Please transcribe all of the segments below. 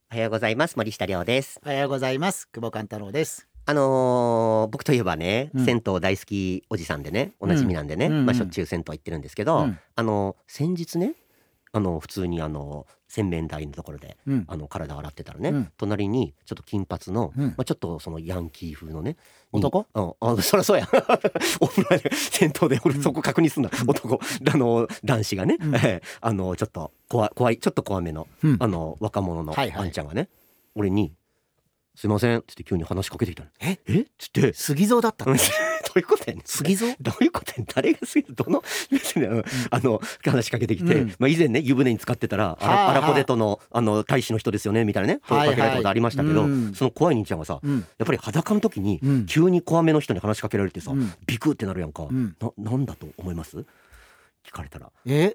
おはようございます。森下亮です。 おはようございます。久保勘太郎です。 僕といえばね、銭湯大好きおじさんでね、おなじみなんでね、しょっちゅう銭湯行ってるんですけど、先日ね、普通に洗面台のところで、体を洗ってたらね、隣にちょっと金髪の、ちょっとそのヤンキー風のね男、 そりゃそうやお風呂で銭湯で俺そこ確認すんな、男男子がね、ちょっと怖いちょっと怖めの、若者のあんちゃんがね、俺にすいませんって急に話しかけてきたの。えっつって杉蔵だったってどういうことやねん。 杉蔵どういうことやねん。誰が杉蔵、どの別に話しかけてきて、以前ね湯船に浸かってたらアラポデトの大使の人ですよねみたいなね声かけられたことありましたけど、その怖い兄ちゃんがさ、やっぱり裸の時に急に怖めの人に話しかけられてさ、ビクってなるやんか。なんだと思います？聞かれたら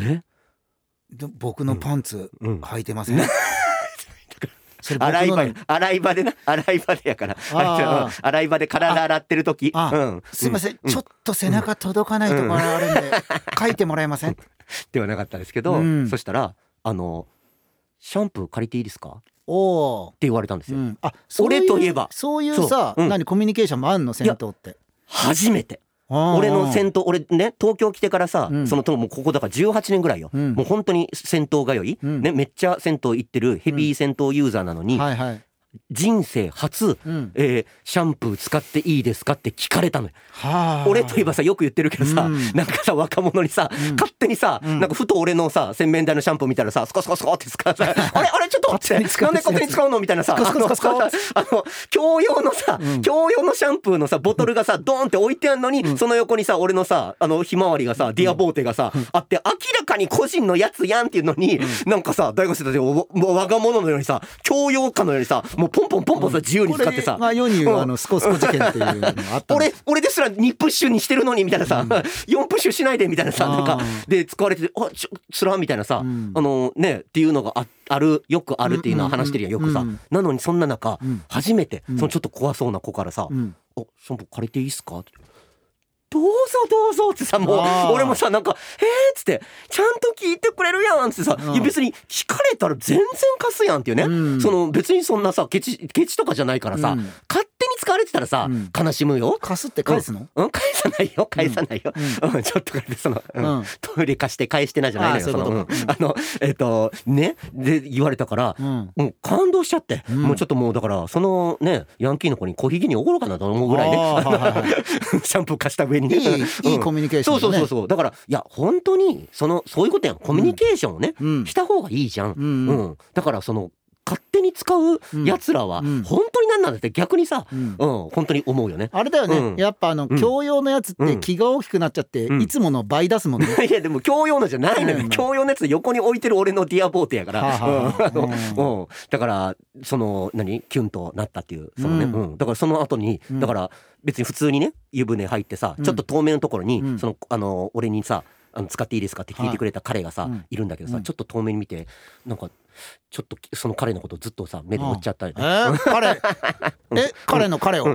僕のパンツ履いてません？ 洗い場でやから洗い場で体洗ってる時、 すいません、ちょっと背中届かないところあるんで書いてもらえません？ ではなかったですけど、そしたらシャンプー借りていいですかって言われたんですよ。俺といえばそういうさ、何コミュニケーションもあんの銭湯って。 初めて俺の銭湯、俺ね東京来てからさ、もうここだから18年ぐらいよ、もう本当に銭湯通い、ね、めっちゃ銭湯行ってるヘビー銭湯ユーザーなのに、人生初、シャンプー使っていいですかって聞かれたのよ。俺といえばさよく言ってるけどさ、なんかさ若者にさ、勝手にさ、なんかふと俺のさ洗面台のシャンプー見たらさスコスコスコって使うさあれちょっとってなんで勝手に使うのみたいなさ、共用のさ、共用のシャンプーのさボトルがさドーンって置いてあるのに、その横にさ俺のさひまわりがさディアボーテがさあって、明らかに個人のやつやんっていうのに、なんかさ大学生たち我が物のようにさ共用かのようにさもうポンポンさ自由に使ってさ、 これが世に言うスコスコ事件っていうのがあった俺ですら2プッシュにしてるのにみたいなさ、4プッシュしないでみたいなさ、なんかで使われててつらみたいなさ、ねっていうのがよくあるっていうのは話してるやんよくさ。なのにそんな中初めてそのちょっと怖そうな子からさ「シャンプー借りていいっすか?」ってどうぞどうぞってさ、もう俺もさなんかっつってちゃんと聞いてくれるやんってさ、いや別に聞かれたら全然貸すやんっていうね、その別にそんなさケチとかじゃないからさ、勝手に使われてたらさ、悲しむよ。 貸すって返すの？ 返さないよちょっとかその、トイレ貸して返してないじゃないのよ。ねで言われたから、もう感動しちゃって、もうちょっともうだからそのねヤンキーの子に小ひげにおごろうかなと思うぐらいねシャンプー貸した上にね、 いいコミュニケーションだね。 そうだからいや本当にそういうことやん。コミュニケーションをね、した方がいいじゃん。だからその勝手に使うやつらは本当に何なんだって逆にさ、本当に思うよね。 あれだよね、やっぱ共用のやつって気が大きくなっちゃって、いつもの倍出すもんね。 いやでも共用のじゃないのよ。共用のやつ横に置いてる俺のディアボーテやからだからそのキュンとなったっていうそのね、だからその後にだから別に普通にね湯船入ってさ、ちょっと透明のところにその俺にさ使っていいですかって聞いてくれた彼がさいるんだけどさ、ちょっと遠目に見てなんかちょっとその彼のことずっとさ目で追っちゃったりね。 彼の彼を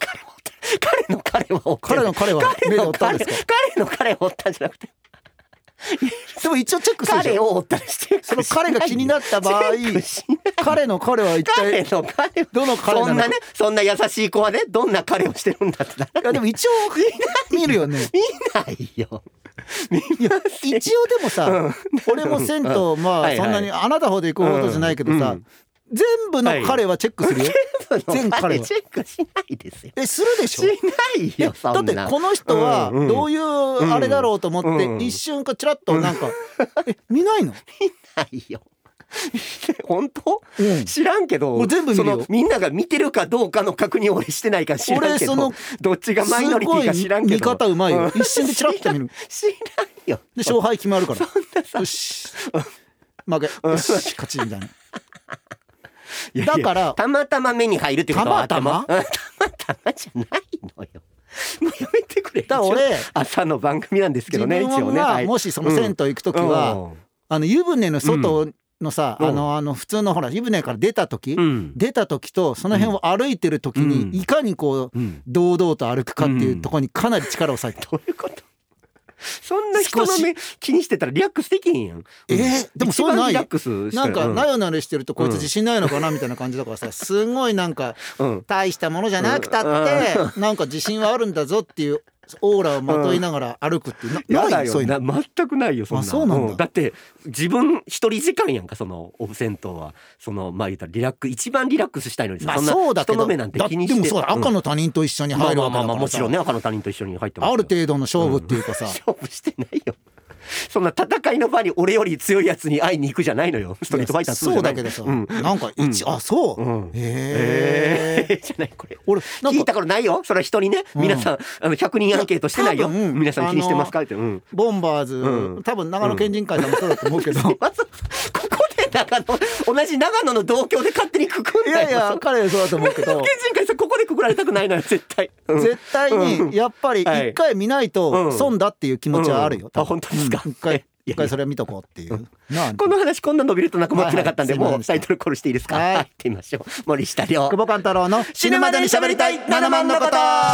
目で追ったんですか？ 彼の彼を追ったんじゃなくてでも一応チェックするでしょ。 彼を追ったりして、 その彼が気になった場合彼の彼は一体どの彼なのか。 そんな優しい子はねどんな彼をしてるんだって。 いやでも一応見るよね。 見ないよ。 一応でもさ、俺も銭湯そんなにあなたほど行くほどじゃないけどさ、全部の彼はチェックするよ。全彼はチェックしないですよ。 するでしょ。 しないよそんな。 だってこの人はどういうあれだろうと思って一瞬チラッとなんか見ないの？ 見ないよ。本当？知らんけど、 全部見るよ。 みんなが見てるかどうかの確認を俺してないから知らんけど、どっちがマイノリティか知らんけど、 見方うまいよ。一瞬でチラッと見る。 知らんよ。 で勝敗決まるから。 そんなさ、 よし負け、よし勝ちみたいな。だからたまたま目に入るってことはたまたまじゃないのよ。もうやめてくれ。 だから俺朝の番組なんですけどね、 自分はもしその銭湯行くときは湯船の外のさ、普通のほら湯船から出た時とその辺を歩いてる時にいかにこう堂々と歩くかっていうところにかなり力を割いて。 どういうこと？ そんな人の目気にしてたらリラックスできへんやん。 でもそうない。 リラックスなんかなよなよしてるとこいつ自信ないのかなみたいな感じだからさ、すごいなんか大したものじゃなくたってなんか自信はあるんだぞっていうオーラをまといながら歩くってないよ。全くないよそんな。 そうなんだ。 だって自分一人時間やんか、そのオフ銭湯は。そのまあ言ったら一番リラックスしたいのにさ、そんな人の目なんて気にして。 でもそう赤の他人と一緒に入るわけだからさ。 もちろんね、赤の他人と一緒に入ってます。 ある程度の勝負っていうかさ、 勝負してないよ。そんな戦いの場に俺より強いやつに会いに行くじゃないのよ。ストリートファイター2じゃない。 そうだけどさ、なんかそう、 じゃないこれ。俺聞いたことないよ。それは人にね、皆さん100人アンケートしてないよ。皆さん気にしてますかって。 ボンバーズ、多分長野県人会さんもそうだと思うけど、ここで同じ長野の同郷で勝手にくくんだよ。 いや彼はそうだと思うけど、 県人会さんここでくくられたくないのよ絶対。 絶対にやっぱり一回見ないと損だっていう気持ちはあるよ。 本当ですか。 一回それは見とこうっていう。 この話こんな伸びるとなんか思ってなかったんで、もうタイトルコールしていいですか。行ってみましょう。森下亮、 久保勘太郎の死ぬまでに喋りたい7万のこと。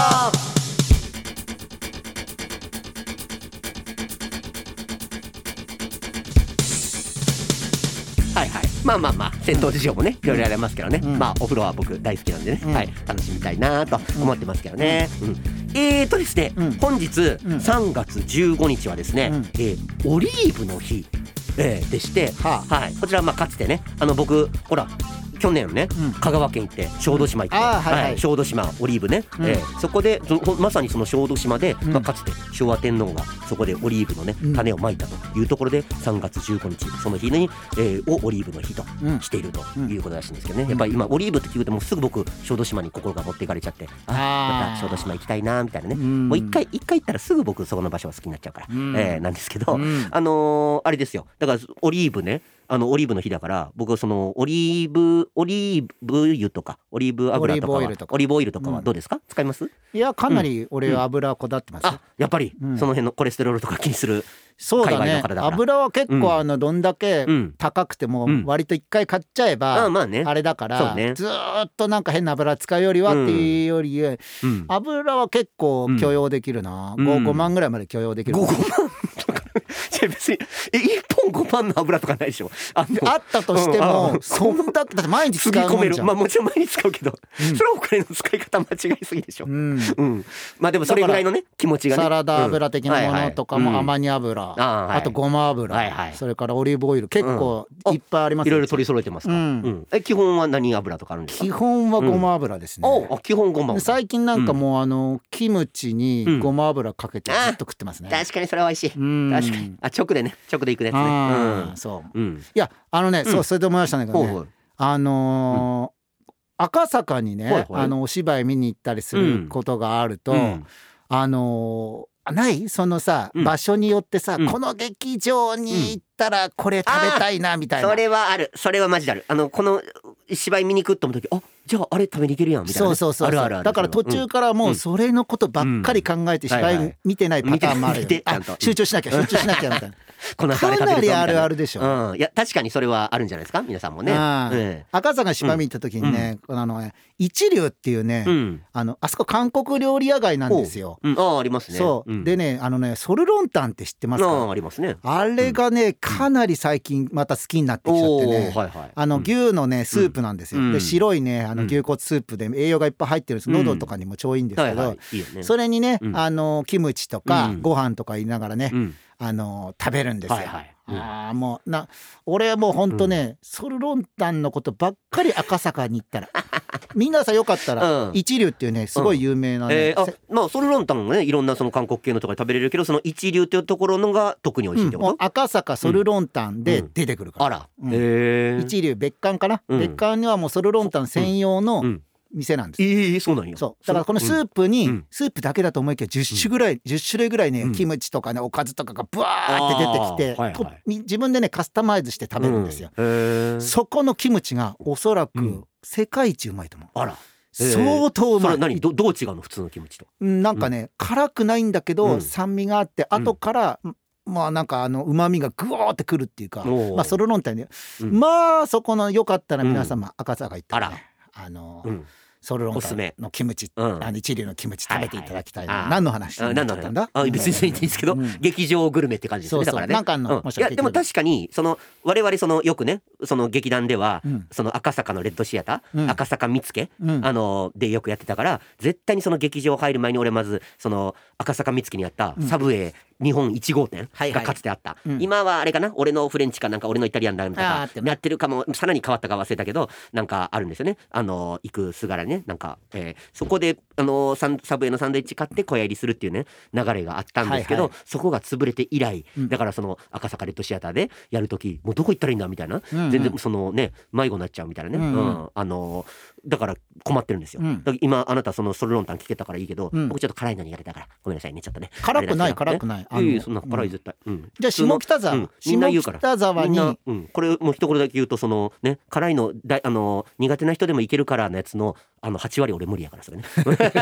まあ銭湯事情もねいろいろありますけどね、まあお風呂は僕大好きなんでね、楽しみたいなと思ってますけどね。ですね、本日3月15日はですね、オリーブの日でして、こちらかつてね僕ほら去年ね、香川県行って小豆島行って、小豆島オリーブね、そこでまさにその小豆島で、かつて昭和天皇がそこでオリーブのね種をまいたというところで3月15日その日に、をオリーブの日としているということらしいんですけどね。やっぱり今オリーブって聞くともうすぐ僕小豆島に心が持っていかれちゃって、また小豆島行きたいなみたいなね、もう一回行ったらすぐ僕そこの場所が好きになっちゃうから、なんですけど、あれですよ。だからオリーブね、オリーブの日だから僕はそのオリーブ油とかオリーブ油とかはオリーブオイルとかはどうですか、使います？ いやかなり俺は油こだわってます。 やっぱりその辺のコレステロールとか気にするそうだね。油は結構どんだけ高くても割と一回買っちゃえばあれだから、ずっとなんか変な油使うよりはっていうより、油は結構許容できるな。5万ぐらいまで許容できる。 5万別に1本5万の油とかないでしょ。あったとしてもそんだって毎日使うもんじゃん。 もちろん毎日使うけど、それはお金の使い方間違いすぎでしょ。まあでもそれぐらいのね気持ちがね。 サラダ油的なものとかもアマニ油、あとごま油、それからオリーブオイル結構いっぱいあります。 いろいろ取り揃えてますか。基本は何油とかあるんですか？ 基本はごま油ですね。 基本ごま。 最近なんかもうキムチにごま油かけてずっと食ってますね。 確かにそれは美味しい。確かに直でね、直でいくやつね。 そう。いやそうそれで思いましたんだけどね、赤坂にねお芝居見に行ったりすることがあると、ないそのさ、場所によってさ、この劇場に行ったらこれ食べたいなみたいな。 それはある。それはマジである。この芝居見に行くと思う時、じゃああれ食べに行けるやんみたいな。そう。ある。 だから途中からもうそれのことばっかり考えて芝居見てないパターンもあるよ。集中しなきゃみたいな。かなりあるあるでしょ。 いや確かにそれはあるんじゃないですか皆さんもね。 赤坂芝居見た時にね、一流っていうね、あそこ韓国料理屋街なんですよ。 ありますね。 そうでね、ソルロンタンって知ってますか？ ありますね。 あれがねかなり最近また好きになってきちゃってね、牛のねスープなんですよ。で白いね牛骨スープで栄養がいっぱい入ってるんです。喉とかにも超いいんですけど、それにねキムチとかご飯とか言いながらね食べるんですよ。もう俺はもうほんとね、ソルロンタンのことばっかり赤坂に行ったら皆さんよかったら一流っていうねすごい有名なね、 まあソルロンタンもねいろんなその韓国系のとかで食べれるけど、その一流っていうところのが特に美味しいってこと？ 赤坂ソルロンタンで出てくるから。一流別館かな。別館にはもうソルロンタン専用の店なんです。 そうなんや。 そうだからこのスープに、スープだけだと思いきや10種類ぐらいね、キムチとかねおかずとかがブワーって出てきて、自分でねカスタマイズして食べるんですよ。そこのキムチがおそらく世界一うまいと思う。相当うまい。 それどう違うの普通のキムチと？ なんかね辛くないんだけど酸味があって後からまあなんか旨味がグワーってくるっていうか、ソルロンタンでそこのよかったら皆様赤坂行ったらねソルロンタンのキムチ、一流のキムチ食べていただきたいな。何の話になっちゃったんだ。 別にいいんですけど、劇場グルメって感じですね。だからね。いやでも確かに我々よくね劇団では赤坂のレッドシアター、赤坂見附でよくやってたから、絶対に劇場入る前に俺まず赤坂見附にあったサブウェイ日本1号店がかつてあった、今はあれかな、俺のフレンチかなんか俺のイタリアンだとかやってるかも、さらに変わったか忘れたけどなんかあるんですよね。行くすがらね、なんか、そこでサブウェイのサンドイッチ買って小屋入りするっていうね流れがあったんですけど、そこが潰れて以来、だから赤坂レッドシアターでやるときもうどこ行ったらいいんだみたいな、全然迷子になっちゃうみたいなね、だから困ってるんですよ。だから今あなたソルロンタン聞けたからいいけど、僕ちょっと辛いの苦手だからごめんなさいね、ちょっとね。 辛くないそんな辛い絶対。 じゃあ下北沢、 みんな言うから下北沢にこれもう一言だけ言うと辛いの苦手な人でもいけるからのやつの8割俺無理やからそれね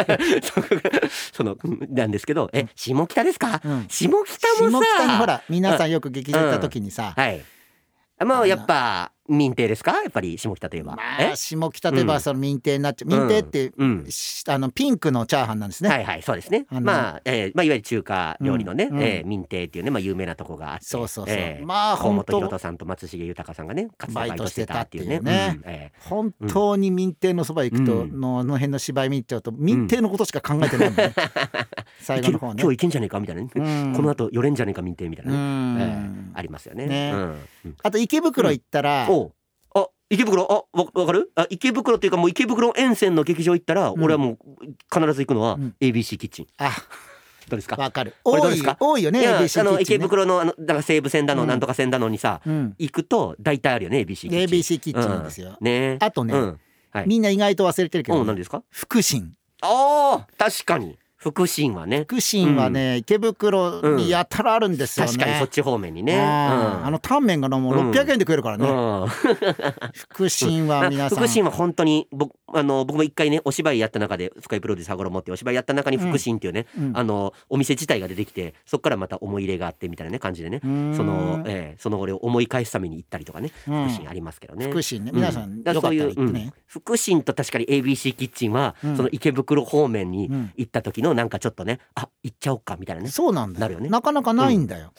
なんですけど、下北ですか？下北もさ、 下北にほら皆さんよく劇場行った時にさ、 もうやっぱ民邸ですか？やっぱり下北といえば、 下北といえば民邸になっちゃう。民邸ってピンクのチャーハンなんですね。 そうですね。いわゆる中華料理のね民邸っていうね有名なとこがあって、 そう河本ひろとさんと松重豊さんがねかつてバイトしてたっていうね。 本当に民邸のそば行くとあの辺の芝居見ちゃうと民邸のことしか考えてないもんね。最後の方ね、 今日行けんじゃねえかみたいなね、この後寄れんじゃねえか民邸みたいなね、ありますよね。 あと池袋行ったら、 池袋わかる？池袋っていうかもう池袋沿線の劇場行ったら、俺はもう必ず行くのは ABC キッチン。どうですか？ わかる。 多いよね。 池袋のだから西武線だのなんとか線だのにさ、行くと大体あるよね ABC キッチン。 ABC キッチンなんですよ。あとね、みんな意外と忘れてるけど、 何ですか？ 福神。 確かに。福神はね池袋にやたらあるんですよね。 確かにそっち方面にね、 タンメンがもう600円で食えるからね。福神は皆さん、 福神は本当に僕も一回ねお芝居やった中で深井プロデューサー衣ってお芝居やった中に福神っていうね、お店自体が出てきて、そこからまた思い入れがあってみたいなね感じでね、その俺を思い返すために行ったりとかね、福神ありますけどね。 福神ね、皆さんよかったら行ってね。 福神と確かに ABC キッチンはその池袋方面に行った時のなんかちょっとね行っちゃおうかみたいなね。 そうなんだよ。 なるよね。 なかなかないんだよ。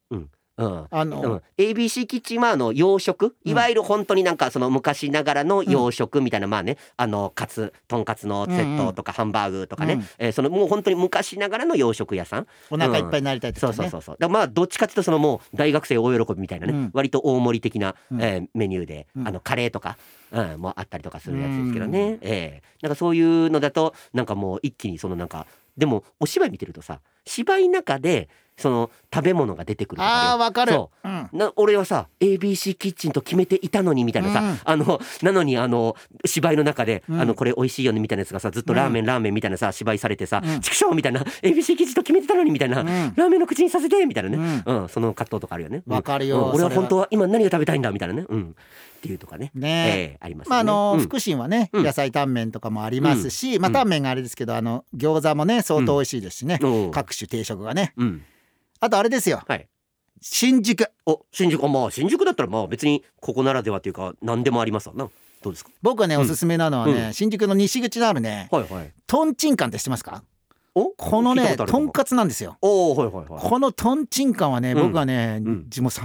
ABC キッチンは洋食、いわゆる本当になんかその昔ながらの洋食みたいな、とんかつのセットとかハンバーグとかね、もう本当に昔ながらの洋食屋さん、 お腹いっぱいになりたいとかね。 そうだからどっちかっていうともう大学生大喜びみたいなね、割と大盛り的なメニューでカレーとかもあったりとかするやつですけどね。なんかそういうのだとなんかもう一気になんか、でもお芝居見てるとさ、芝居の中で食べ物が出てくるとか、 わかる。 俺はさ ABC キッチンと決めていたのにみたいなさ、なのに芝居の中で、これ美味しいよねみたいなやつがさ、ずっとラーメンみたいなさ芝居されてさ、チクショーみたいな ABC キッチンと決めてたのにみたいな、ラーメンの口にさせてみたいなね、その葛藤とかあるよね。 わかるよ。 俺は本当は今何が食べたいんだみたいなね、っていうとかね、ありますね。 福神はね、野菜タンメンとかもありますし、タンメンがあれですけど餃子もね相当美味しいですしね、各種定食がね。あとあれですよ、新宿。 新宿だったら別にここならではというか何でもありますわな。どうですか？ 僕はね、おすすめなのはね、新宿の西口にあるね、とんちんかんって知ってますか？このねとんかつなんですよ。このとんちんかんはね、僕はね、もう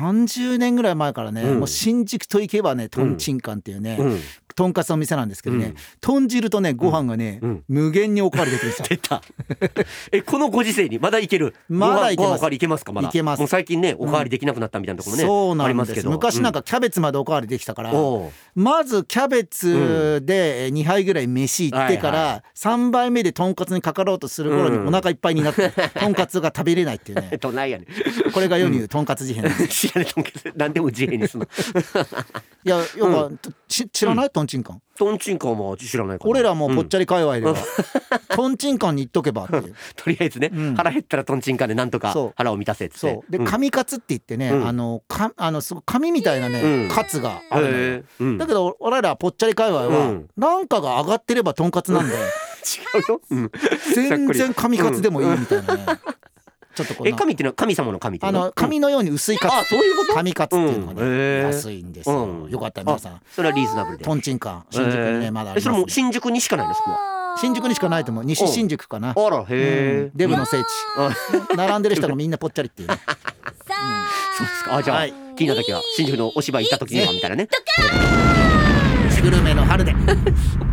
30年ぐらい前からね、もう新宿といけばねとんちんかんっていうね、とんかつの店なんですけどね、豚汁とねご飯がね、無限におかわりできるんですよ。 出たこのご時世にまだいける？ まだいけます。 おかわりいけますか？まだいけます。もう最近ねおかわりできなくなったみたいなところもね、 そうなんです。 ありますけど、 昔なんかキャベツまでおかわりできたから、まずキャベツで2杯ぐらい飯行ってから3杯目でとんかつにかかろうとする頃にお腹いっぱいになってとんかつが食べれないっていうね。 どないやねん。 これが世に言うとんかつ事変です。 知らないとんかつ、何でも事変にするの。 いや知らない？とんちんかん。 とんちんかんは知らないかな。 俺らもうぽっちゃり界隈ではとんちんかんに行っとけばっていう。 とりあえずね、腹減ったらとんちんかんでなんとか腹を満たせって。 そうで神カツって言ってね、すごい紙みたいなねカツがあるのよ。だけど俺らぽっちゃり界隈はなんかが上がってればとんかつなんで、 違うよ。 全然神カツでもいいみたいなね。 ちょっとこの神っていうのは神様の神っていうの？ 紙のように薄いカツ、 そういうこと？ 紙カツっていうのがね、安いんですよ。よかったら皆さん、 それはリーズナブルで。 トンチンカン新宿にねまだありますね。 それも新宿にしかないの？そこは新宿にしかないと思う。西新宿かな。 あら、へえ。 デブの聖地。並んでる人がみんなぽっちゃりっていうね。 そうですか。じゃあ気になった時は新宿のお芝居行った時にはみたいなね。 グルメの春で